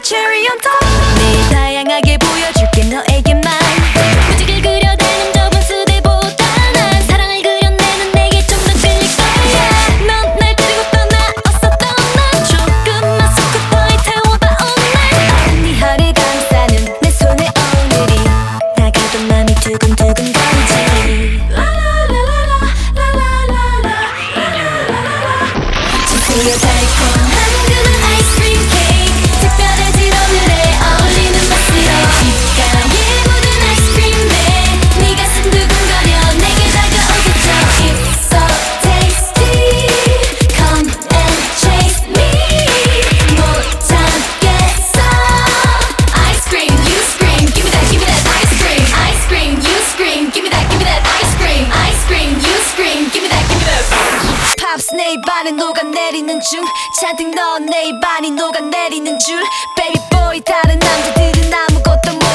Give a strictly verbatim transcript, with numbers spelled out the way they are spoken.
cherry on top. 매일 다양하게 보여줄게 너에게만. 무지개 그려대는 좁은 수대보다 난 사랑을 그려내는 내게 좀 더 끌릴 거야. 넌 날 데리고 떠나 어서 떠나. 조금만 속고 태워봐 오늘. 네 허리 감싸는 내 손에 오늘이 다가도 맘이 두근두근 거리지. 지수여 달콤한 그런 아이스크림 케이크 특별해진 오늘에 어울리는 맛으로 입가에 묻은 아이스크림에 네 가슴 두근거려 내게 다가오겠죠. It's so tasty come and chase me 못 참겠어. Ice cream you scream give me that give me that ice cream. Ice cream you scream give me that give me that ice cream. Ice cream you scream give me that give me that. 팝스 내 입안에 녹아내리는 중 잔뜩 넣은 내 입안이 녹아내리는 줄. Baby boy 다른 남자들은 아무것도